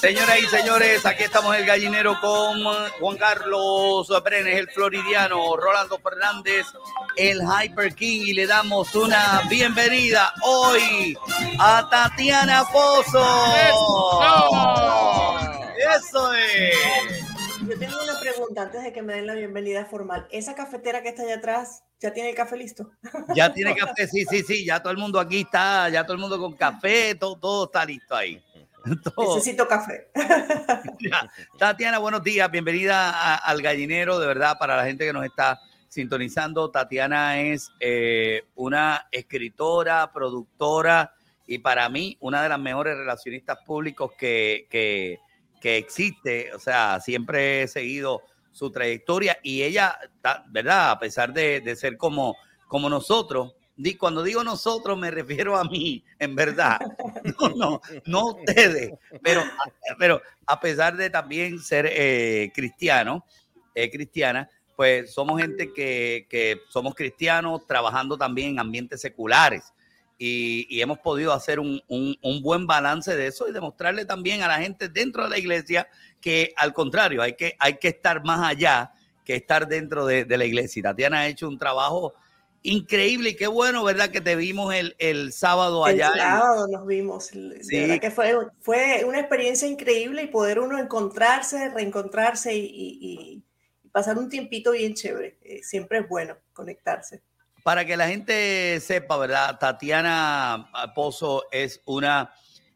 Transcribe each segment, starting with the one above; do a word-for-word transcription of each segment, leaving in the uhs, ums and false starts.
Señoras y señores, aquí estamos en el gallinero con Juan Carlos Brenes, el floridiano, Rolando Fernández, el Hyper King, y le damos una bienvenida hoy a Tatiana Pozo. ¡Eso! ¡Eso es! Yo tengo una pregunta antes de que me den la bienvenida formal. ¿Esa cafetera que está allá atrás ya tiene el café listo? Ya tiene café, sí, sí, sí. Ya todo el mundo aquí está, ya todo el mundo con café, todo, todo está listo ahí. Todo. Necesito café. Ya. Tatiana, buenos días. Bienvenida a, al gallinero. De verdad, para la gente que nos está sintonizando, Tatiana es eh, una escritora, productora y para mí una de las mejores relacionistas públicos que... que que existe, o sea, siempre he seguido su trayectoria y ella, ¿verdad? A pesar de, de ser como, como nosotros, cuando digo nosotros me refiero a mí, en verdad, no, no, no ustedes, pero, pero a pesar de también ser eh, cristiano, eh, cristiana, pues somos gente que, que somos cristianos trabajando también en ambientes seculares. Y, y hemos podido hacer un, un, un buen balance de eso y demostrarle también a la gente dentro de la iglesia que al contrario, hay que, hay que estar más allá que estar dentro de, de la iglesia. Y Tatiana ha hecho un trabajo increíble y qué bueno, ¿verdad? Que te vimos el, el sábado allá. El sábado en... nos vimos. De sí. verdad que fue, fue una experiencia increíble y poder uno encontrarse, reencontrarse y, y, y pasar un tiempito bien chévere. Eh, siempre es bueno conectarse. Para que la gente sepa, ¿verdad? Tatiana Pozo es una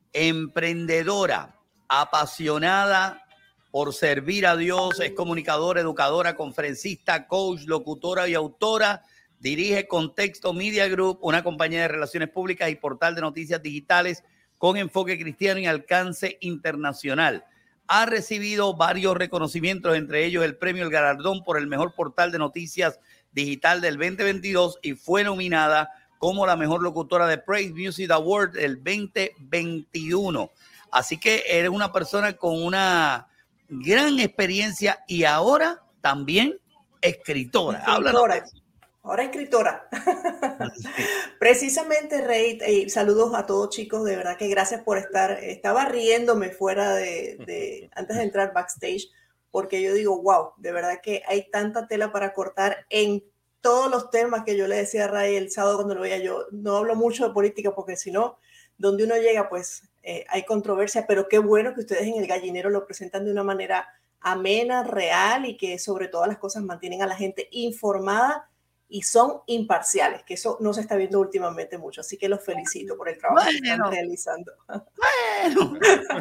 emprendedora apasionada por servir a Dios. Es comunicadora, educadora, conferencista, coach, locutora y autora. Dirige Contexto Media Group, una compañía de relaciones públicas y portal de noticias digitales con enfoque cristiano y alcance internacional. Ha recibido varios reconocimientos, entre ellos el premio El Galardón por el mejor portal de noticias digital del veinte veintidós y fue nominada como la mejor locutora de Praise Music Award del veinte veintiuno. Así que eres una persona con una gran experiencia y ahora también escritora. Escritora. Ahora escritora. Sí. Precisamente, Rey, eh, saludos a todos, chicos, de verdad que gracias por estar. Estaba riéndome fuera de, de antes de entrar backstage, porque yo digo, wow, de verdad que hay tanta tela para cortar en todos los temas que yo le decía a Ray el sábado cuando lo veía. Yo no hablo mucho de política porque si no, donde uno llega, pues eh, hay controversia, pero qué bueno que ustedes en el gallinero lo presentan de una manera amena, real y que sobre todas las cosas mantienen a la gente informada y son imparciales, que eso no se está viendo últimamente mucho, así que los felicito por el trabajo bueno, que están realizando. Bueno,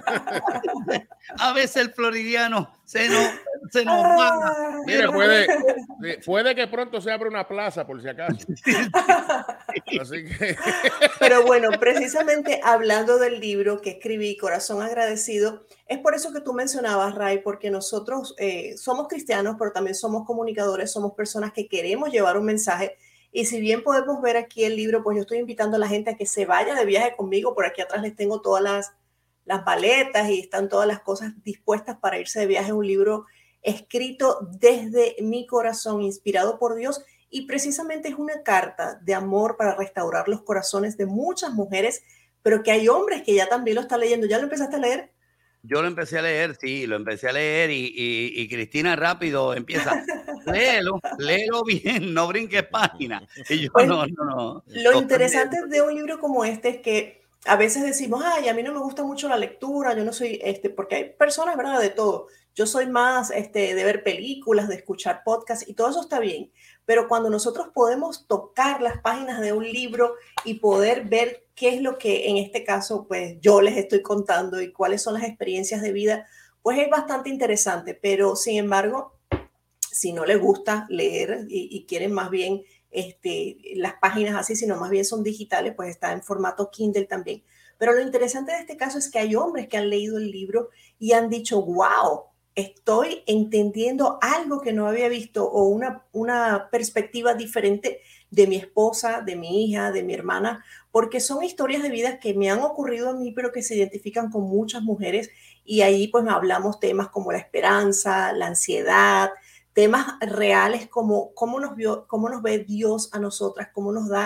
a veces el floridiano se nos, se nos va. Mire, puede, puede que pronto se abra una plaza, por si acaso. Así que... Pero bueno, precisamente hablando del libro que escribí, Corazón Agradecido, es por eso que tú mencionabas, Ray, porque nosotros eh, somos cristianos, pero también somos comunicadores, somos personas que queremos llevar un mensaje. Y si bien podemos ver aquí el libro, pues yo estoy invitando a la gente a que se vaya de viaje conmigo. Por aquí atrás les tengo todas las, las maletas y están todas las cosas dispuestas para irse de viaje. Un libro escrito desde mi corazón, inspirado por Dios. Y precisamente es una carta de amor para restaurar los corazones de muchas mujeres, pero que hay hombres que ya también lo están leyendo. ¿Ya lo empezaste a leer? Yo lo empecé a leer, sí, lo empecé a leer y, y, y Cristina rápido empieza, léelo, léelo bien, no brinques página. Y yo pues, no, no, no. Lo interesante de un libro como este es que a veces decimos, ay, a mí no me gusta mucho la lectura, yo no soy, este, porque hay personas, ¿verdad?, de todo. Yo soy más este, de ver películas, de escuchar podcasts y todo eso está bien. Pero cuando nosotros podemos tocar las páginas de un libro y poder ver qué es lo que en este caso pues yo les estoy contando y cuáles son las experiencias de vida, pues es bastante interesante. Pero sin embargo, si no les gusta leer y, y quieren más bien este, las páginas así, sino más bien son digitales, pues está en formato Kindle también. Pero lo interesante de este caso es que hay hombres que han leído el libro y han dicho, wow, estoy entendiendo algo que no había visto o una, una perspectiva diferente de mi esposa, de mi hija, de mi hermana, porque son historias de vida que me han ocurrido a mí, pero que se identifican con muchas mujeres y ahí pues hablamos temas como la esperanza, la ansiedad, temas reales como cómo nos, vio, cómo nos ve Dios a nosotras, cómo nos da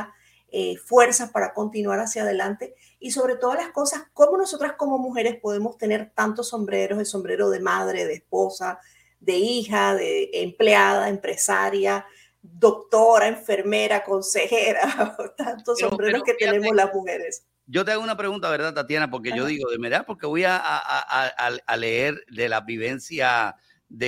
eh, fuerzas para continuar hacia adelante y sobre todas las cosas, cómo nosotras como mujeres podemos tener tantos sombreros, el sombrero de madre, de esposa, de hija, de empleada, empresaria, doctora, enfermera, consejera, tantos pero, sombreros pero, que fíjate, tenemos las mujeres. Yo te hago una pregunta, ¿verdad, Tatiana? Porque Ajá. yo digo, de verdad, porque voy a, a, a, a leer de la vivencia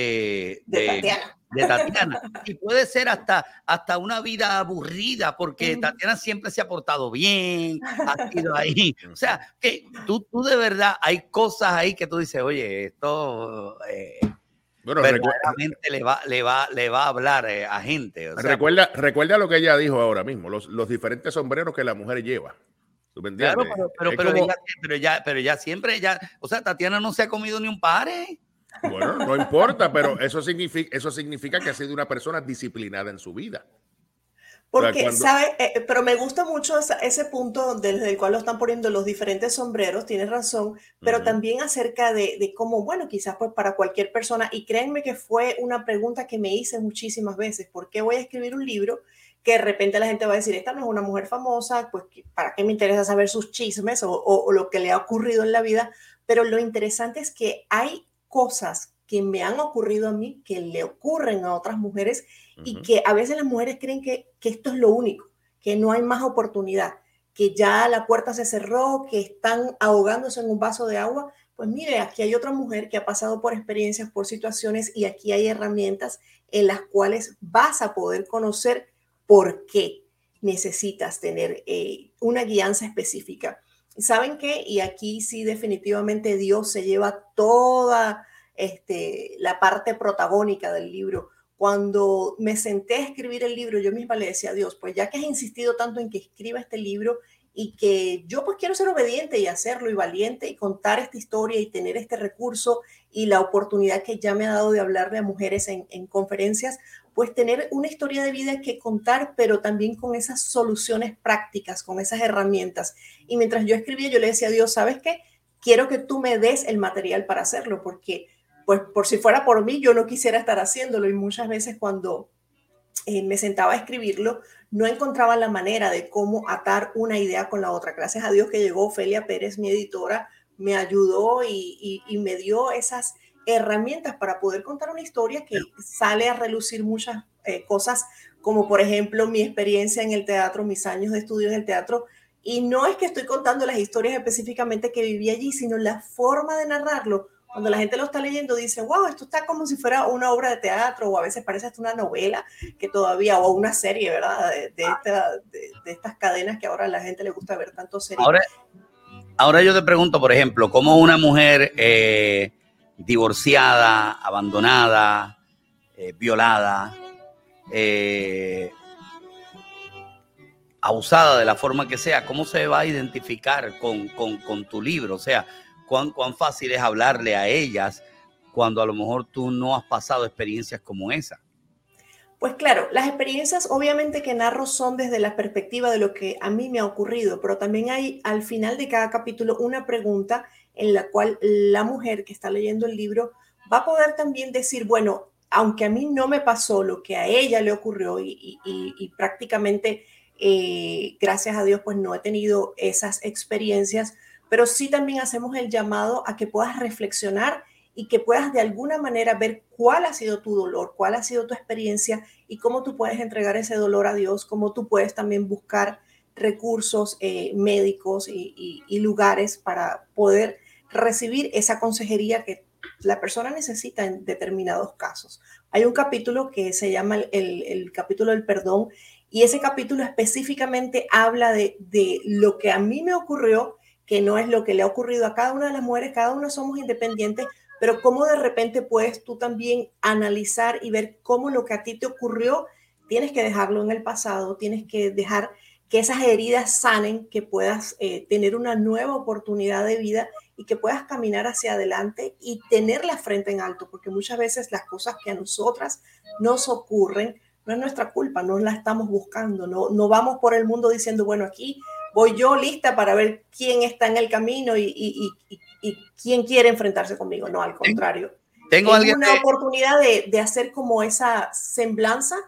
de, de, de Tatiana. De Tatiana. Y puede ser hasta, hasta una vida aburrida, porque uh-huh. Tatiana siempre se ha portado bien, ha sido ahí. O sea, que tú, tú de verdad, hay cosas ahí que tú dices, oye, esto... Eh, Bueno, verdaderamente le va, le, va, le va a hablar eh, a gente. O sea, recuerda, recuerda lo que ella dijo ahora mismo, los, los diferentes sombreros que la mujer lleva. ¿Tú me entiendes? Claro, pero, pero, pero, como... ella, pero, ya, pero ya siempre, ella, o sea, Tatiana no se ha comido ni un pare. Bueno, no importa, pero eso significa, eso significa que ha sido una persona disciplinada en su vida. Porque, o sea, cuando... ¿sabe? Eh, pero me gusta mucho esa, ese punto desde el cual lo están poniendo los diferentes sombreros, tienes razón, pero uh-huh. también acerca de, de cómo, bueno, quizás pues para cualquier persona, y créanme que fue una pregunta que me hice muchísimas veces, ¿por qué voy a escribir un libro que de repente la gente va a decir, esta no es una mujer famosa, pues ¿para qué me interesa saber sus chismes o, o, o lo que le ha ocurrido en la vida? Pero lo interesante es que hay cosas que me han ocurrido a mí, que le ocurren a otras mujeres uh-huh. y que a veces las mujeres creen que, que esto es lo único, que no hay más oportunidad, que ya la puerta se cerró, que están ahogándose en un vaso de agua. Pues mire, aquí hay otra mujer que ha pasado por experiencias, por situaciones y aquí hay herramientas en las cuales vas a poder conocer por qué necesitas tener eh, una guianza específica. ¿Saben qué? Y aquí sí definitivamente Dios se lleva toda este, la parte protagónica del libro. Cuando me senté a escribir el libro, yo misma le decía a Dios, pues ya que has insistido tanto en que escriba este libro y que yo pues quiero ser obediente y hacerlo y valiente y contar esta historia y tener este recurso y la oportunidad que ya me ha dado de hablarle a mujeres en, en conferencias, pues tener una historia de vida que contar, pero también con esas soluciones prácticas, con esas herramientas. Y mientras yo escribía, yo le decía a Dios, ¿sabes qué? Quiero que tú me des el material para hacerlo, porque pues por si fuera por mí, yo no quisiera estar haciéndolo. Y muchas veces cuando eh, me sentaba a escribirlo, no encontraba la manera de cómo atar una idea con la otra. Gracias a Dios que llegó Ofelia Pérez, mi editora, me ayudó y, y, y me dio esas herramientas para poder contar una historia que sale a relucir muchas eh, cosas, como por ejemplo mi experiencia en el teatro, mis años de estudio en el teatro. Y no es que estoy contando las historias específicamente que viví allí, sino la forma de narrarlo. Cuando la gente lo está leyendo dice, wow, esto está como si fuera una obra de teatro o a veces parece hasta una novela que todavía, o una serie, ¿verdad? De, de, esta, de, de estas cadenas que ahora a la gente le gusta ver tanto series. Ahora, ahora yo te pregunto, por ejemplo, ¿cómo una mujer eh, divorciada, abandonada, eh, violada, eh, abusada de la forma que sea, cómo se va a identificar con, con, con tu libro? O sea, ¿Cuán, cuán fácil es hablarle a ellas cuando a lo mejor tú no has pasado experiencias como esa? Pues claro, las experiencias obviamente que narro son desde la perspectiva de lo que a mí me ha ocurrido, pero también hay al final de cada capítulo una pregunta en la cual la mujer que está leyendo el libro va a poder también decir, bueno, aunque a mí no me pasó lo que a ella le ocurrió y, y, y, y prácticamente, eh, gracias a Dios, pues no he tenido esas experiencias, pero sí también hacemos el llamado a que puedas reflexionar y que puedas de alguna manera ver cuál ha sido tu dolor, cuál ha sido tu experiencia y cómo tú puedes entregar ese dolor a Dios, cómo tú puedes también buscar recursos eh, médicos y, y, y lugares para poder recibir esa consejería que la persona necesita en determinados casos. Hay un capítulo que se llama el, el, el capítulo del perdón y ese capítulo específicamente habla de, de lo que a mí me ocurrió, que no es lo que le ha ocurrido a cada una de las mujeres, cada una somos independientes, pero cómo de repente puedes tú también analizar y ver cómo lo que a ti te ocurrió, tienes que dejarlo en el pasado, tienes que dejar que esas heridas sanen, que puedas eh, tener una nueva oportunidad de vida y que puedas caminar hacia adelante y tener la frente en alto, porque muchas veces las cosas que a nosotras nos ocurren no es nuestra culpa, no la estamos buscando, no, no vamos por el mundo diciendo, bueno, aquí voy yo lista para ver quién está en el camino y, y, y, y quién quiere enfrentarse conmigo. No, al contrario. Tengo es alguien una de... oportunidad de, de hacer como esa semblanza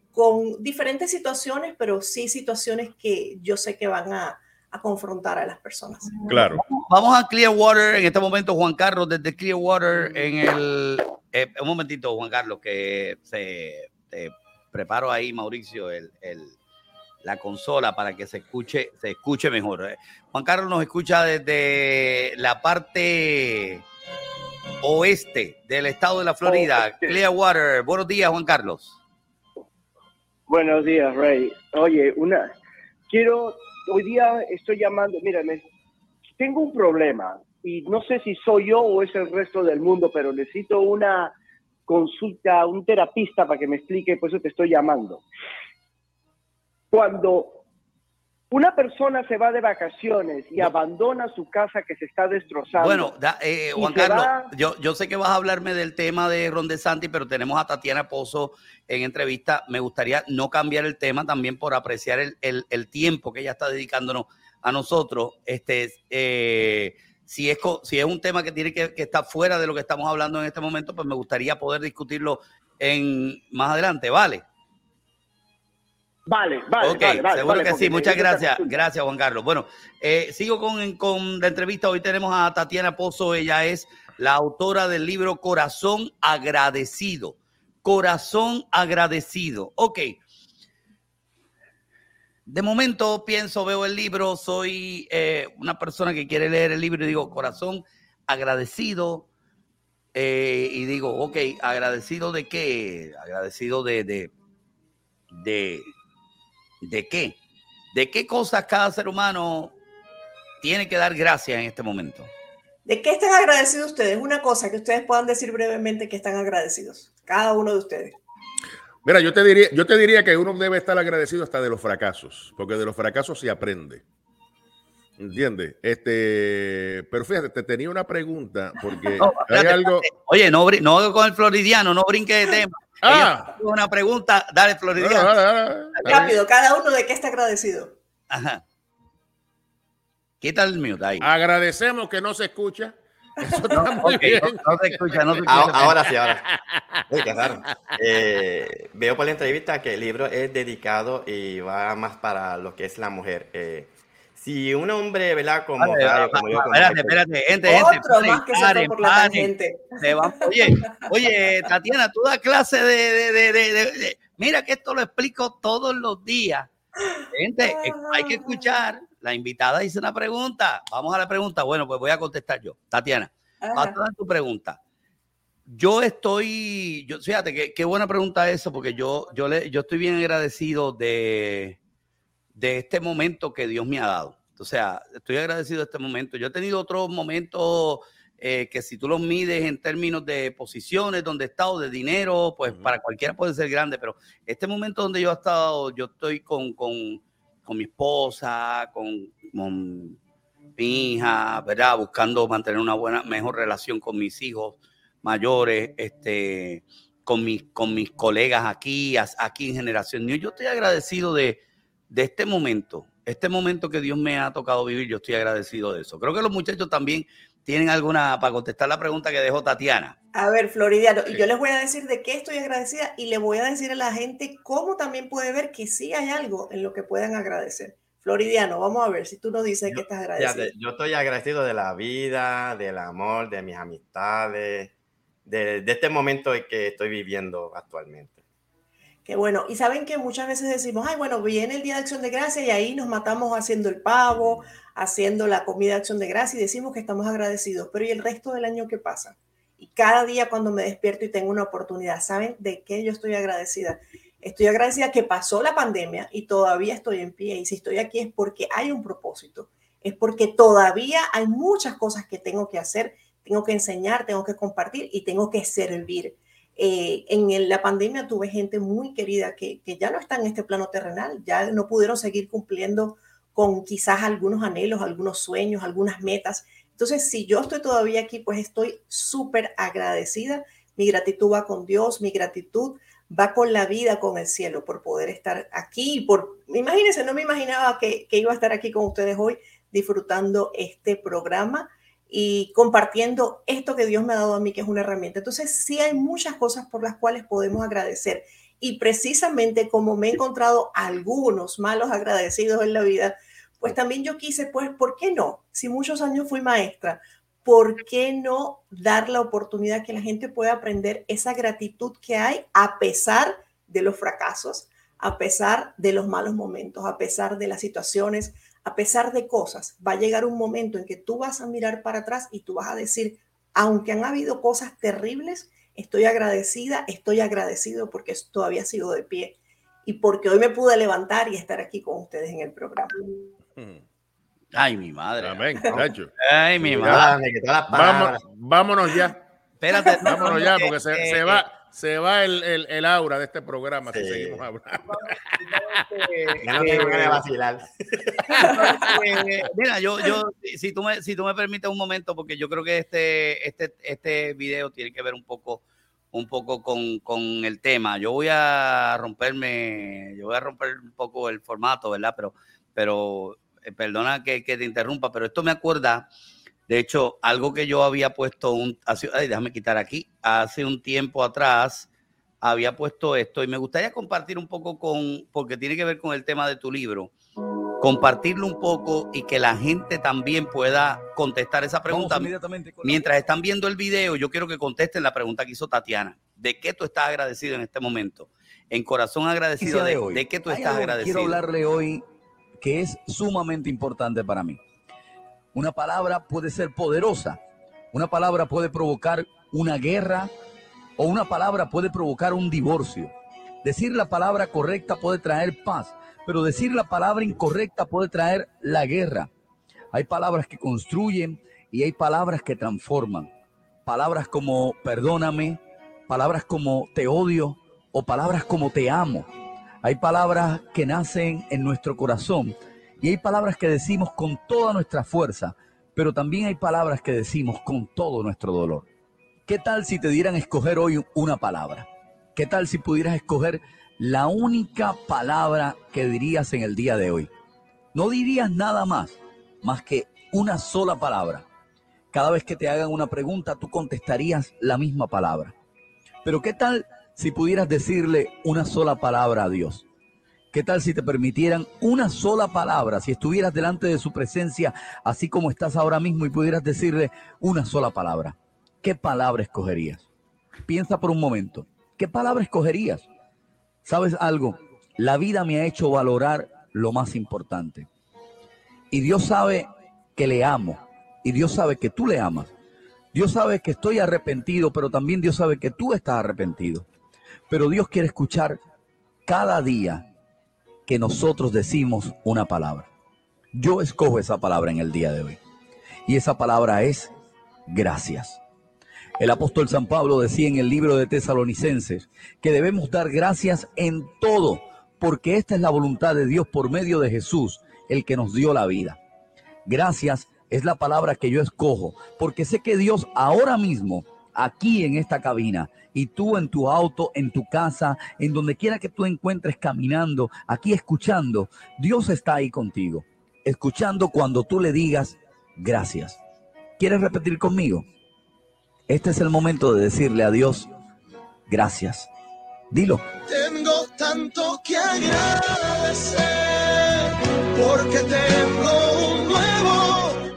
con diferentes situaciones, pero sí situaciones que yo sé que van a, a confrontar a las personas. Claro. Vamos a Clearwater en este momento, Juan Carlos, desde Clearwater en el... Eh, un momentito, Juan Carlos, que se te preparo ahí, Mauricio, el, el, la consola para que se escuche, se escuche mejor. Juan Carlos nos escucha desde la parte oeste del estado de la Florida, oh, Clearwater. Buenos días, Juan Carlos. Buenos días, Ray. Oye, una, quiero, hoy día estoy llamando, mira, me, tengo un problema y no sé si soy yo o es el resto del mundo, pero necesito una consulta, un terapista para que me explique, por eso te estoy llamando. Cuando una persona se va de vacaciones y abandona su casa que se está destrozando. Bueno, da, eh, Juan Carlos, va... yo, yo sé que vas a hablarme del tema de Ron DeSantis, pero tenemos a Tatiana Pozo en entrevista. Me gustaría no cambiar el tema también por apreciar el, el, el tiempo que ella está dedicándonos a nosotros. Este, eh, si, es, si es un tema que tiene que, que estar fuera de lo que estamos hablando en este momento, pues me gustaría poder discutirlo en, más adelante, ¿vale? Vale, vale, okay, vale, vale. Seguro vale, que sí, muchas gracias. Gracias, Juan Carlos. Bueno, eh, sigo con, con la entrevista. Hoy tenemos a Tatiana Pozo. Ella es la autora del libro Corazón Agradecido. Corazón Agradecido. Ok. De momento pienso, veo el libro, soy eh, una persona que quiere leer el libro y digo, Corazón Agradecido. Eh, y digo, ok, ¿agradecido de qué? Agradecido de... de, de ¿De qué? ¿De qué cosas cada ser humano tiene que dar gracias en este momento? ¿De qué están agradecidos ustedes? Una cosa que ustedes puedan decir brevemente que están agradecidos, cada uno de ustedes. Mira, yo te diría, yo te diría que uno debe estar agradecido hasta de los fracasos, porque de los fracasos se aprende. ¿Entiendes? Este, pero fíjate, te tenía una pregunta, porque no, hay espérate, algo... Oye, no, no con el floridiano, no brinque de tema. Ah, una pregunta, dale, floridiano. No, no, no, no. Rápido, cada uno de qué está agradecido. Ajá. Quita el mute ahí. Agradecemos que no se escucha. Eso está no, muy okay, bien. No, no se escucha, no se escucha. Ahora, ahora sí, ahora. Uy, qué raro. Eh, veo por la entrevista que el libro es dedicado y va más para lo que es la mujer. Eh, Si un hombre, ¿verdad? Como, vale, Rayo, como yo, como espérate, espérate, gente, Otro gente. Paren, más que se fue por la tangente. Oye, oye, Tatiana, tú das clase de, de, de, de, de, de. Mira que esto lo explico todos los días. Gente, hay que escuchar. La invitada hizo una pregunta. Vamos a la pregunta. Bueno, pues voy a contestar yo. Tatiana, vas a dar tu pregunta. Yo estoy, yo, fíjate, qué, qué buena pregunta eso, porque yo, yo, le, yo estoy bien agradecido de... de este momento que Dios me ha dado. O sea, estoy agradecido de este momento. Yo he tenido otros momentos eh, que si tú los mides en términos de posiciones, donde he estado, de dinero, pues uh-huh. para cualquiera puede ser grande, pero este momento donde yo he estado, yo estoy con, con, con mi esposa, con, con mi hija, ¿verdad? Buscando mantener una buena, mejor relación con mis hijos mayores, este, con mis, con mis colegas aquí, aquí en Generación New. Yo estoy agradecido de de este momento, este momento que Dios me ha tocado vivir, yo estoy agradecido de eso. Creo que los muchachos también tienen alguna, para contestar la pregunta que dejó Tatiana. A ver, Floridiano, y yo les voy a decir de qué estoy agradecida y le voy a decir a la gente cómo también puede ver que sí hay algo en lo que puedan agradecer. Floridiano, vamos a ver si tú nos dices que estás agradecido. Yo, yo estoy agradecido de la vida, del amor, de mis amistades, de, de este momento que estoy viviendo actualmente. Qué bueno, y saben que muchas veces decimos, ay, bueno, viene el Día de Acción de Gracias y ahí nos matamos haciendo el pavo, haciendo la comida de Acción de Gracias y decimos que estamos agradecidos, pero ¿y el resto del año qué pasa? Y cada día cuando me despierto y tengo una oportunidad, ¿saben de qué yo estoy agradecida? Estoy agradecida que pasó la pandemia y todavía estoy en pie, y si estoy aquí es porque hay un propósito, es porque todavía hay muchas cosas que tengo que hacer, tengo que enseñar, tengo que compartir y tengo que servir. Eh, en el, la pandemia tuve gente muy querida que, que ya no está en este plano terrenal, ya no pudieron seguir cumpliendo con quizás algunos anhelos, algunos sueños, algunas metas. Entonces, si yo estoy todavía aquí, pues estoy súper agradecida. Mi gratitud va con Dios, mi gratitud va con la vida, con el cielo, por poder estar aquí. Por, imagínense, no me imaginaba que, que iba a estar aquí con ustedes hoy disfrutando este programa y compartiendo esto que Dios me ha dado a mí, que es una herramienta. Entonces, sí hay muchas cosas por las cuales podemos agradecer. Y precisamente como me he encontrado algunos malos agradecidos en la vida, pues también yo quise, pues, ¿por qué no? Si muchos años fui maestra, ¿por qué no dar la oportunidad que la gente pueda aprender esa gratitud que hay a pesar de los fracasos, a pesar de los malos momentos, a pesar de las situaciones, a pesar de cosas? Va a llegar un momento en que tú vas a mirar para atrás y tú vas a decir, aunque han habido cosas terribles, estoy agradecida, estoy agradecido porque todavía sigo de pie y porque hoy me pude levantar y estar aquí con ustedes en el programa. Ay, mi madre. Amén, Nacho. Ay, mi madre. Vamos, vámonos ya. Espérate. Vámonos ya, porque se, se va, se va el, el, el aura de este programa sí. si seguimos hablando. Ya no tengo ganas de vacilar. Mira, yo, yo si, tú me, si tú me permites un momento, porque yo creo que este, este, este video tiene que ver un poco, un poco con, con el tema. Yo voy a romperme, yo voy a romper un poco el formato, ¿verdad? Pero, pero eh, perdona que, que te interrumpa, pero esto me acuerda. De hecho, algo que yo había puesto, un, hace, ay, déjame quitar aquí, hace un tiempo atrás había puesto esto y me gustaría compartir un poco con, porque tiene que ver con el tema de tu libro, compartirlo un poco y que la gente también pueda contestar esa pregunta. Mientras están viendo el video, yo quiero que contesten la pregunta que hizo Tatiana. ¿De qué tú estás agradecido en este momento? En corazón agradecido, de, de, ¿de qué tú estás agradecido? Quiero hablarle hoy que es sumamente importante para mí. Una palabra puede ser poderosa, una palabra puede provocar una guerra o una palabra puede provocar un divorcio. Decir la palabra correcta puede traer paz, pero decir la palabra incorrecta puede traer la guerra. Hay palabras que construyen y hay palabras que transforman. Palabras como perdóname, palabras como te odio o palabras como te amo. Hay palabras que nacen en nuestro corazón. Y hay palabras que decimos con toda nuestra fuerza, pero también hay palabras que decimos con todo nuestro dolor. ¿Qué tal si te dieran a escoger hoy una palabra? ¿Qué tal si pudieras escoger la única palabra que dirías en el día de hoy? No dirías nada más, más que una sola palabra. Cada vez que te hagan una pregunta, tú contestarías la misma palabra. Pero ¿qué tal si pudieras decirle una sola palabra a Dios? ¿Qué tal si te permitieran una sola palabra, si estuvieras delante de su presencia, así como estás ahora mismo, y pudieras decirle una sola palabra? ¿Qué palabra escogerías? Piensa por un momento. ¿Qué palabra escogerías? ¿Sabes algo? La vida me ha hecho valorar lo más importante. Y Dios sabe que le amo. Y Dios sabe que tú le amas. Dios sabe que estoy arrepentido, pero también Dios sabe que tú estás arrepentido. Pero Dios quiere escuchar cada día que nosotros decimos una palabra. Yo escojo esa palabra en el día de hoy. Y esa palabra es gracias. El apóstol San Pablo decía en el libro de Tesalonicenses que debemos dar gracias en todo, porque esta es la voluntad de Dios por medio de Jesús, el que nos dio la vida. Gracias es la palabra que yo escojo, porque sé que Dios ahora mismo, aquí en esta cabina, y tú en tu auto, en tu casa, en donde quiera que tú encuentres caminando, aquí escuchando, Dios está ahí contigo, escuchando cuando tú le digas gracias. ¿Quieres repetir conmigo? Este es el momento de decirle a Dios gracias. Dilo. Tengo tanto que agradecer porque tengo un nuevo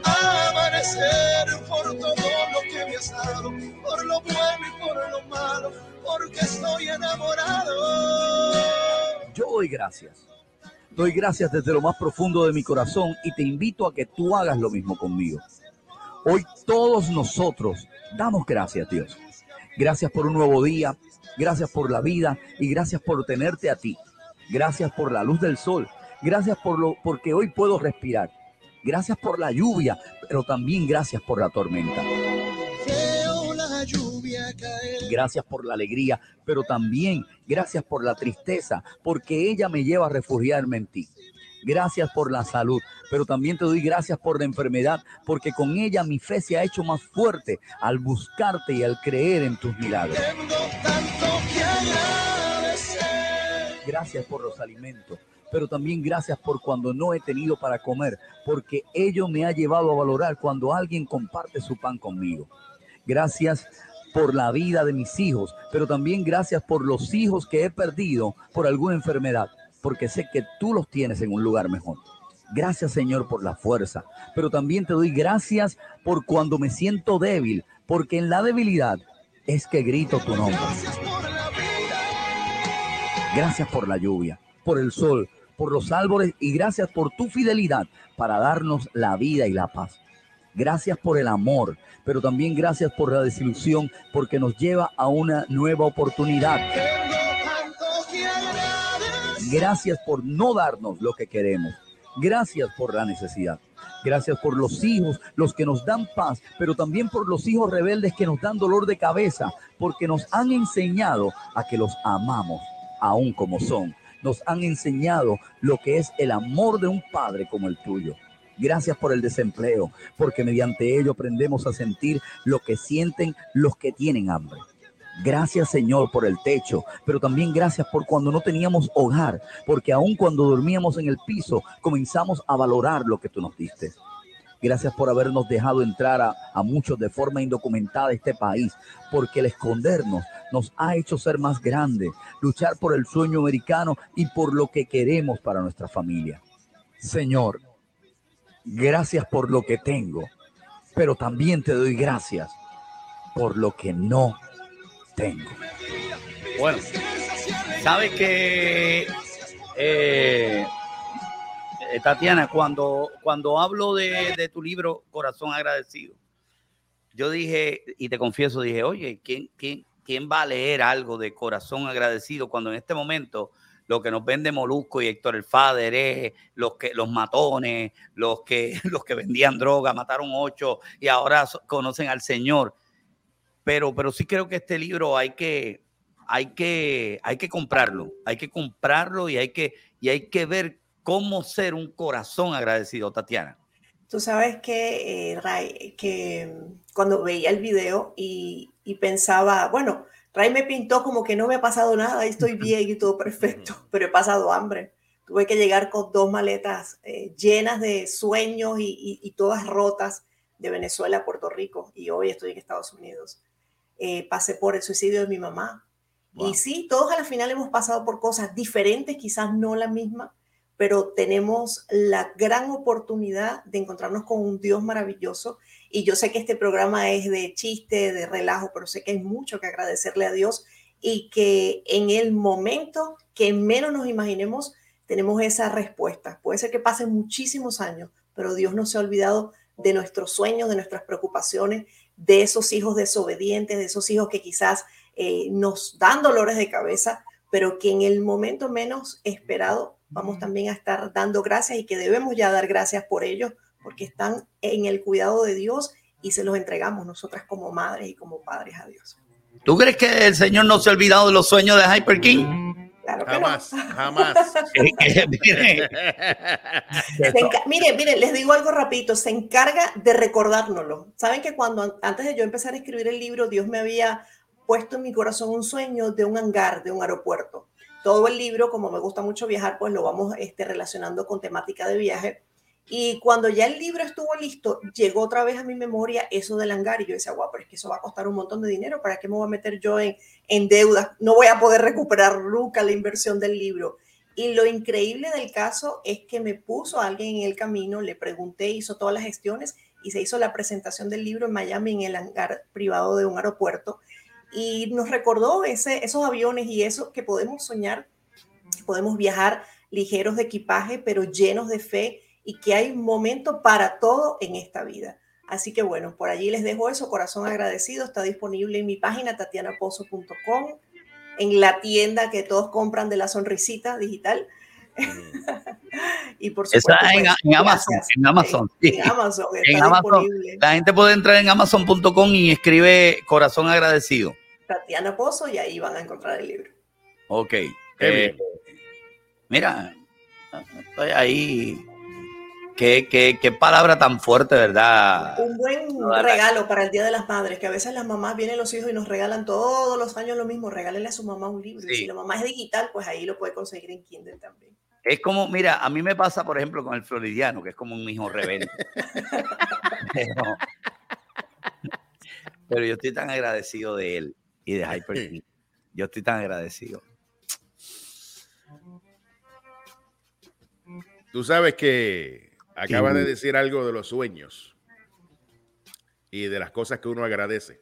amanecer por todo lo que me has dado, por lo bueno y por lo malo, porque estoy enamorado. Yo doy gracias. Doy gracias desde lo más profundo de mi corazón y te invito a que tú hagas lo mismo conmigo. Hoy todos nosotros damos gracias, Dios. Gracias por un nuevo día, gracias por la vida y gracias por tenerte a ti. Gracias por la luz del sol, gracias por lo, porque hoy puedo respirar. Gracias por la lluvia, pero también gracias por la tormenta. Veo la lluvia caer. Gracias por la alegría, pero también gracias por la tristeza, porque ella me lleva a refugiarme en ti. Gracias por la salud, pero también te doy gracias por la enfermedad, porque con ella mi fe se ha hecho más fuerte al buscarte y al creer en tus milagros. Tengo tanto que agradecer. Gracias por los alimentos, pero también gracias por cuando no he tenido para comer, porque ello me ha llevado a valorar cuando alguien comparte su pan conmigo. Gracias por la vida de mis hijos, pero también gracias por los hijos que he perdido por alguna enfermedad, porque sé que tú los tienes en un lugar mejor. Gracias, Señor, por la fuerza, pero también te doy gracias por cuando me siento débil, porque en la debilidad es que grito tu nombre. Gracias por la lluvia, por el sol, por los árboles y gracias por tu fidelidad para darnos la vida y la paz. Gracias por el amor, pero también gracias por la desilusión, porque nos lleva a una nueva oportunidad. Gracias por no darnos lo que queremos. Gracias por la necesidad. Gracias por los hijos, los que nos dan paz, pero también por los hijos rebeldes que nos dan dolor de cabeza, porque nos han enseñado a que los amamos, aún como son. Nos han enseñado lo que es el amor de un padre como el tuyo. Gracias por el desempleo, porque mediante ello aprendemos a sentir lo que sienten los que tienen hambre. Gracias, Señor, por el techo, pero también gracias por cuando no teníamos hogar, porque aun cuando dormíamos en el piso, comenzamos a valorar lo que tú nos diste. Gracias por habernos dejado entrar a, a muchos de forma indocumentada a este país, porque el escondernos nos ha hecho ser más grandes, luchar por el sueño americano y por lo que queremos para nuestra familia. Señor, gracias por lo que tengo, pero también te doy gracias por lo que no tengo. Bueno, sabes que eh, Tatiana, cuando, cuando hablo de, de tu libro Corazón Agradecido, yo dije, y te confieso, dije, oye, ¿quién, quién, quién va a leer algo de Corazón Agradecido cuando en este momento lo que nos vende Molusco y Héctor el Father es los, que, los matones, los que, los que vendían droga, mataron ocho y ahora conocen al Señor? Pero, pero sí creo que este libro hay que, hay que, hay que comprarlo, hay que comprarlo y hay que, y hay que ver cómo ser un corazón agradecido, Tatiana. Tú sabes que, eh, Ray, que cuando veía el video y, y pensaba, bueno, Ray me pintó como que no me ha pasado nada, estoy bien y todo perfecto, pero he pasado hambre. Tuve que llegar con dos maletas eh, llenas de sueños y, y, y todas rotas de Venezuela a Puerto Rico y hoy estoy en Estados Unidos. Eh, pasé por el suicidio de mi mamá. Wow. Y sí, todos a la final hemos pasado por cosas diferentes, quizás no la misma, pero tenemos la gran oportunidad de encontrarnos con un Dios maravilloso. Y yo sé que este programa es de chiste, de relajo, pero sé que hay mucho que agradecerle a Dios y que en el momento que menos nos imaginemos tenemos esa respuesta. Puede ser que pasen muchísimos años, pero Dios no se ha olvidado de nuestros sueños, de nuestras preocupaciones, de esos hijos desobedientes, de esos hijos que quizás eh, nos dan dolores de cabeza, pero que en el momento menos esperado vamos también a estar dando gracias y que debemos ya dar gracias por ellos, porque están en el cuidado de Dios y se los entregamos nosotras como madres y como padres a Dios. ¿Tú crees que el Señor no se ha olvidado de los sueños de Hyper King? Claro que jamás, no. jamás. Miren, miren, miren, les digo algo rapidito, se encarga de recordárnoslo. Saben que cuando antes de yo empezar a escribir el libro, Dios me había puesto en mi corazón un sueño de un hangar, de un aeropuerto. Todo el libro, como me gusta mucho viajar, pues lo vamos este, relacionando con temática de viaje. Y cuando ya el libro estuvo listo, llegó otra vez a mi memoria eso del hangar. Y yo decía, guau, pero es que eso va a costar un montón de dinero. ¿Para qué me voy a meter yo en, en deudas? No voy a poder recuperar nunca la inversión del libro. Y lo increíble del caso es que me puso a alguien en el camino, le pregunté, hizo todas las gestiones y se hizo la presentación del libro en Miami, en el hangar privado de un aeropuerto. Y nos recordó ese, esos aviones y eso que podemos soñar, podemos viajar ligeros de equipaje, pero llenos de fe y que hay momento para todo en esta vida. Así que bueno, por allí les dejo eso, Corazón Agradecido, está disponible en mi página tatiana pozo punto com, en la tienda que todos compran de la sonrisita digital. Mm. Y por supuesto, está en, pues, en Amazon, en Amazon, en, sí. en Amazon, está en Amazon. Disponible. La gente puede entrar en amazon punto com y escribe Corazón Agradecido. Tatiana Pozo y ahí van a encontrar el libro. Ok. Eh, mira, estoy ahí. Qué, qué, qué palabra tan fuerte, ¿verdad? Un buen regalo para el Día de las Madres, que a veces las mamás vienen los hijos y nos regalan todos los años lo mismo. Regálenle a su mamá un libro. Sí. Y si la mamá es digital, pues ahí lo puede conseguir en Kindle también. Es como, mira, a mí me pasa, por ejemplo, con el Floridiano, que es como un hijo rebelde. pero, pero yo estoy tan agradecido de él y de Hyper. Yo estoy tan agradecido. Tú sabes que acabas de decir algo de los sueños y de las cosas que uno agradece.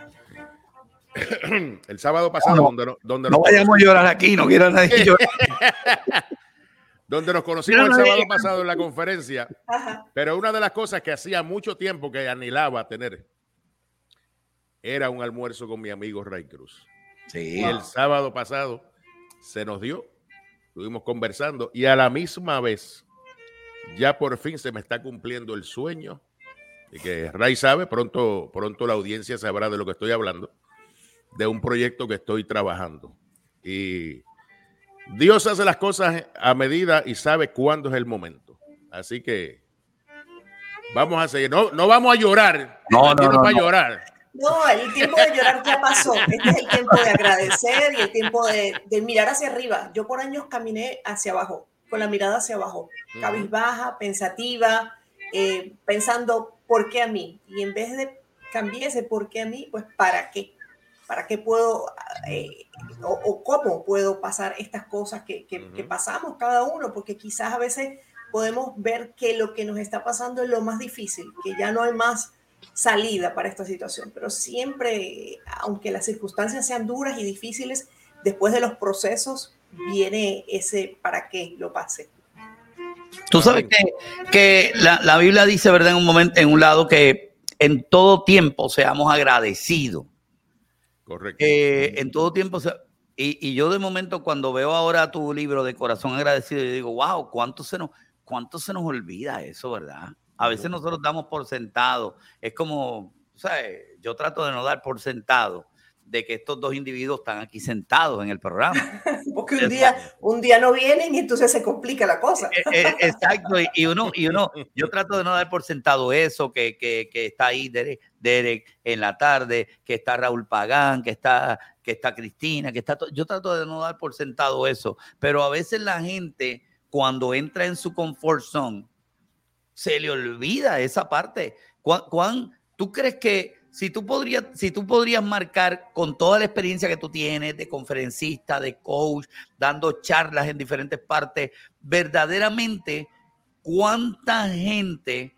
El sábado pasado, no, donde, donde no vayamos a llorar aquí, no quiero nadie llorar. Donde nos conocimos el sábado pasado en la conferencia, pero una de las cosas que hacía mucho tiempo que anhelaba tener era un almuerzo con mi amigo Ray Cruz. Sí. Y el sábado pasado se nos dio, estuvimos conversando y a la misma vez ya por fin se me está cumpliendo el sueño y que Ray sabe, pronto, pronto la audiencia sabrá de lo que estoy hablando, de un proyecto que estoy trabajando. Y Dios hace las cosas a medida y sabe cuándo es el momento. Así que vamos a seguir. No, no vamos a llorar. No, no, no, para no. llorar. No, el tiempo de llorar ya pasó. Este es el tiempo de agradecer y el tiempo de, de mirar hacia arriba. Yo por años caminé hacia abajo, con la mirada hacia abajo, cabizbaja, pensativa, eh, pensando ¿por qué a mí? Y en vez de cambiar ese ¿por qué a mí? Pues ¿para qué? ¿Para qué puedo eh, o, o cómo puedo pasar estas cosas que, que, uh-huh. que pasamos cada uno? Porque quizás a veces podemos ver que lo que nos está pasando es lo más difícil, que ya no hay más salida para esta situación, pero siempre, aunque las circunstancias sean duras y difíciles, después de los procesos viene ese para qué lo pase. Tú sabes que, que la, la Biblia dice, ¿verdad? En un momento, en un lado, que en todo tiempo seamos agradecidos. Correcto. Eh, en todo tiempo, y, y yo de momento cuando veo ahora tu libro de Corazón Agradecido, yo digo, wow, ¿cuánto se nos, cuánto se nos olvida eso, verdad? A veces nosotros damos por sentado. Es como, ¿sabes? Yo trato de no dar por sentado de que estos dos individuos están aquí sentados en el programa. Porque un día, un día no vienen y entonces se complica la cosa. Exacto. Y uno, y uno, yo trato de no dar por sentado eso, que, que, que está ahí Derek, Derek en la tarde, que está Raúl Pagán, que está, que está Cristina, que está todo. Yo trato de no dar por sentado eso. Pero a veces la gente, cuando entra en su comfort zone, se le olvida esa parte. ¿Cuán, cuán, ¿Tú crees que si tú, podrías, si tú podrías marcar con toda la experiencia que tú tienes de conferencista, de coach, dando charlas en diferentes partes, verdaderamente cuánta gente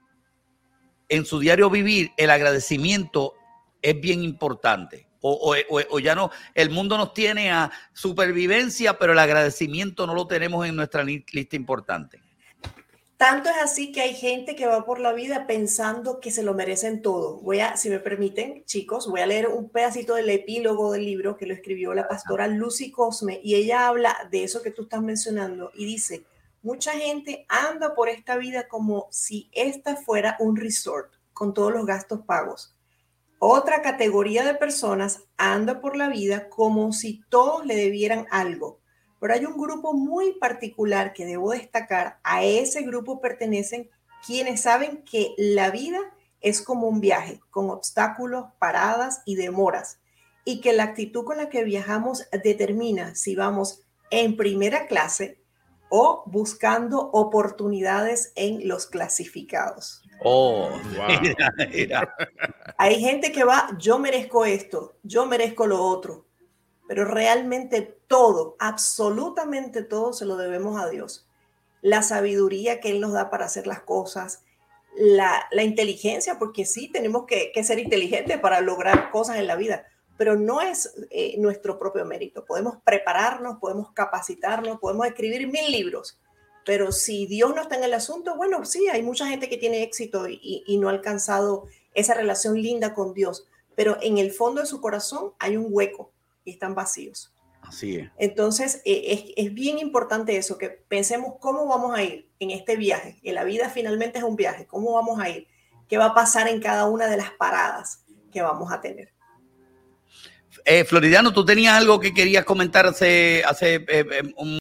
en su diario vivir el agradecimiento es bien importante? O, o, o ya no, el mundo nos tiene a supervivencia, pero el agradecimiento no lo tenemos en nuestra lista importante. Tanto es así que hay gente que va por la vida pensando que se lo merecen todo. Voy a, si me permiten, chicos, voy a leer un pedacito del epílogo del libro que lo escribió la pastora Lucy Cosme, y ella habla de eso que tú estás mencionando y dice, mucha gente anda por esta vida como si esta fuera un resort con todos los gastos pagos. Otra categoría de personas anda por la vida como si todos le debieran algo. Pero hay un grupo muy particular que debo destacar. A ese grupo pertenecen quienes saben que la vida es como un viaje, con obstáculos, paradas y demoras, y que la actitud con la que viajamos determina si vamos en primera clase o buscando oportunidades en los clasificados. Oh, wow. Mira, mira. Hay gente que va, yo merezco esto, yo merezco lo otro. Pero realmente todo, absolutamente todo se lo debemos a Dios. La sabiduría que Él nos da para hacer las cosas, la, la inteligencia, porque sí, tenemos que, que ser inteligentes para lograr cosas en la vida, pero no es eh, nuestro propio mérito. Podemos prepararnos, podemos capacitarnos, podemos escribir mil libros, pero si Dios no está en el asunto, bueno, sí, hay mucha gente que tiene éxito y, y no ha alcanzado esa relación linda con Dios, pero en el fondo de su corazón hay un hueco y están vacíos. Así es. Entonces, eh, es, es bien importante eso, que pensemos cómo vamos a ir en este viaje, que la vida finalmente es un viaje, cómo vamos a ir, qué va a pasar en cada una de las paradas que vamos a tener. Eh, Floridiano, tú tenías algo que querías comentar hace, hace eh, un